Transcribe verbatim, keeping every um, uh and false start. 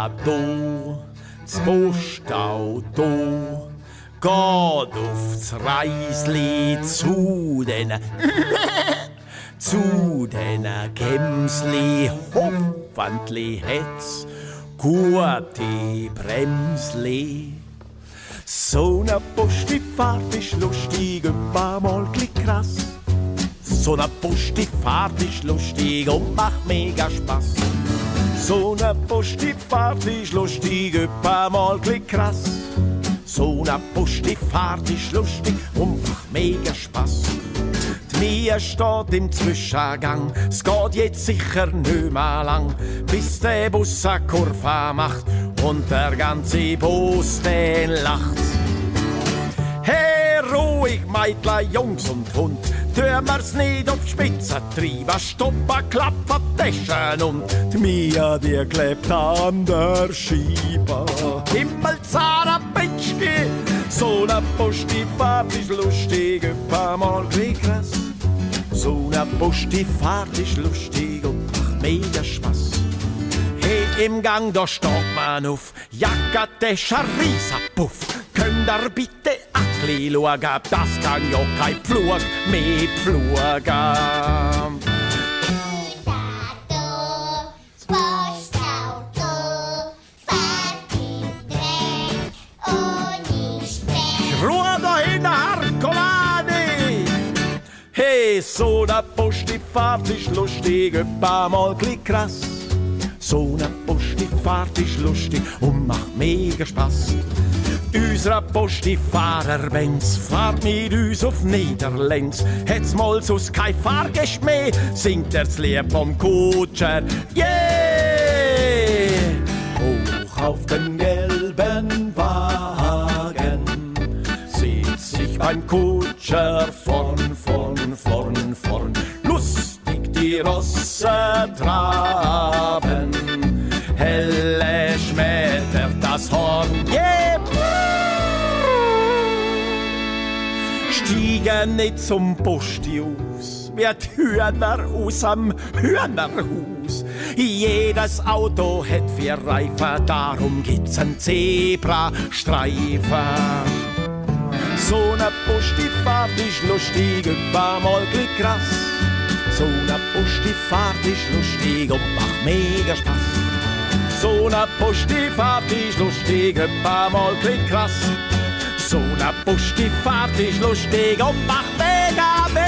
do, das Postauto geht aufs Reisli zu den zu den Gemsli. Hoffentlich hat's gute Bremsli. So ne Postifahrt ist lustig, ein paar Mal krass. So ne Postifahrt ist lustig und macht mega Spaß. So ne Postifahrt ist lustig, ein paar Mal krass. So ne Postifahrt ist lustig und macht mega Spaß. Die Mia steht im Zwischengang, es geht jetzt sicher nicht mehr lang, bis der Bus eine Kurve macht und der ganze Bus den lacht. Hey, ruhig, Meitlein, Jungs und Hund, tun wir's nicht auf die Spitze treiben, stoppen, klappen, Taschen und die Mia, die klebt an der Scheibe. Himmelzahn, Bitschke, so ne Postifahrt ist lustig, ein paar Mal krass. So ne Postifahrt ist lustig und macht mega Spaß. Hey, im Gang, da steht man auf, Jacke, Tasche, Riesenpuff. Könnt ihr bitte a chli schauen, das kann ja kein Pflug mehr pflugen. Hey, so ne Postifahrt ist lustig, ein paar Mal krass. So ne Postifahrt ist lustig und macht mega Spaß. Unser Postifahrer Benz fahrt mit uns auf Niederlenz. Hat's mal sus kein Fahrgäst mehr, singt er's Lied vom Kutscher. Yeah! Hoch auf den gelben Wagen sitz ich beim Kutscher vorn, vorn, vorn, vorn. Lustig die Rosse traben, helle schmettert das Horn. Yeah! Stiegen nicht zum Posti aus, wie die Hühner aus am Hühnerhaus. Jedes Auto hat vier Reifen, darum gibt's einen Zebrastreifen. So ne Postifahrt ist lustig, ein paar Mal krass. So ne Postifahrt ist lustig und macht mega Spaß. So ne Postifahrt ist lustig, ein paar Mal krass. So ne Postifahrt ist lustig und macht mega,